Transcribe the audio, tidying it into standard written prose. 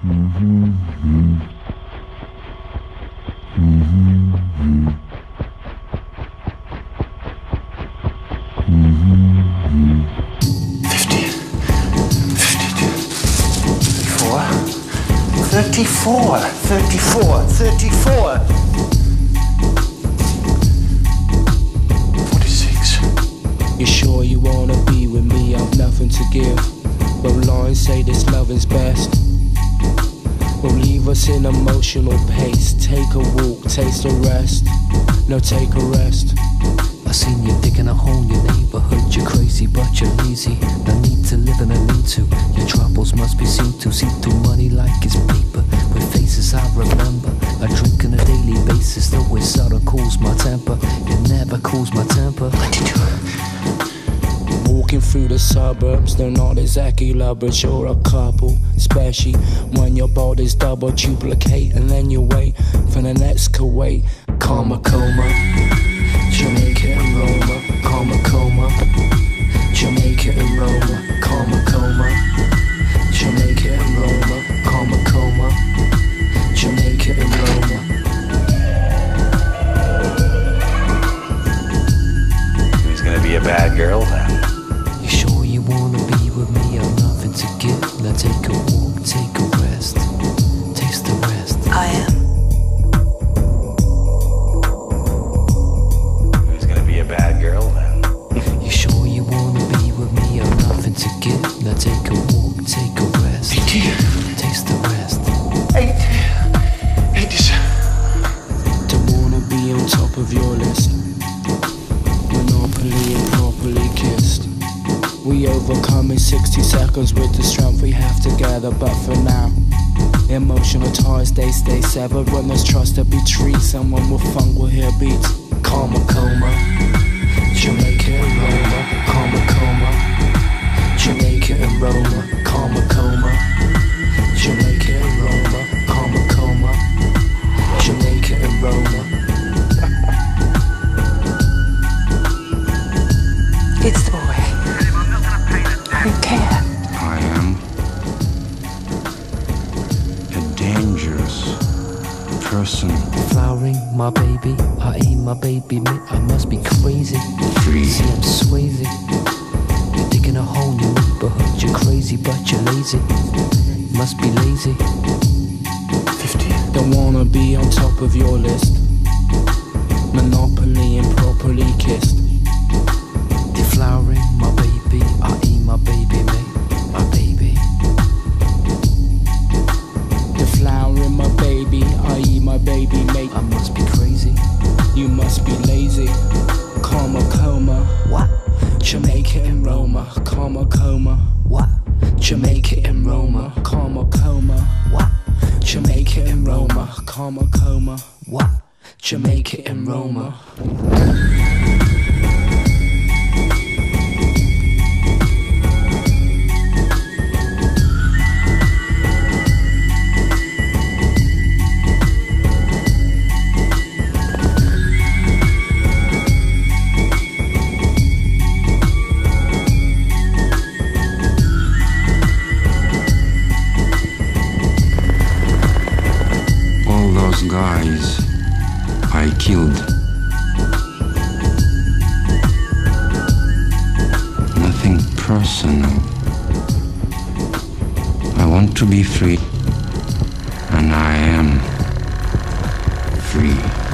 Thirty-four, 46. You sure you wanna be with me? I've nothing to give. But lines say this loving's best. Will leave us in emotional pace. Take a walk, taste a rest. No, take a rest. I seen you digging a hole in your neighborhood. You're crazy, but you're lazy. No need to live in a lean to. Your troubles must be seen to. See through money like it's paper. With faces I remember. I drink on a daily basis. Though it sort cools my temper. It never cools my temper. Walking through the suburbs, they're not exactly lovers. You're a couple, especially when your body's double duplicate. And then you wait for the next Kuwait. Karma coma, Jamaica and Roma. Karma coma, Jamaica and Roma. Karma coma, Jamaica and Roma. Karma coma, Jamaica and Roma. He's gonna be a bad girl then. You sure you wanna be with me? I've nothing to give. Now take a walk, take a rest. Taste the rest. I am. He's gonna be a bad girl then. You sure you wanna be with me? I've nothing to give. Now take a walk, take a rest. Taste the rest. 87. Don't wanna be on top of your list. Monopoly and properly kissed. We overcome in 60 seconds with the strength we have together. But for now, emotional ties, they stay severed. When there's trust to be treated, someone with funk will hear beats. Karma coma, Jamaica and Roma. Karma coma, Jamaica and Roma. Karma coma, Jamaica and Roma. Karma coma, Jamaica and Roma. It's the boy. I don't care. I am a dangerous person. Flowering, my baby. I ain't my baby, mate. I must be crazy. Free. See, I'm swayzy. You're digging a hole in your neighborhood. You're crazy, but you're lazy. Must be lazy. 50. Don't wanna be on top of your list. Monopoly and properly kissed. Deflowering, my baby. I ain't my baby, mate. My baby. Deflowering my baby, i.e. my baby mate. I must be crazy. You must be lazy. Karma coma, What? Jamaica and Roma. Karma coma, What? Jamaica and Roma. Karma coma, What? Jamaica and Roma. Karma coma, What? Jamaica and Roma. All those guys I killed. Nothing personal. I want to be free, and I am free.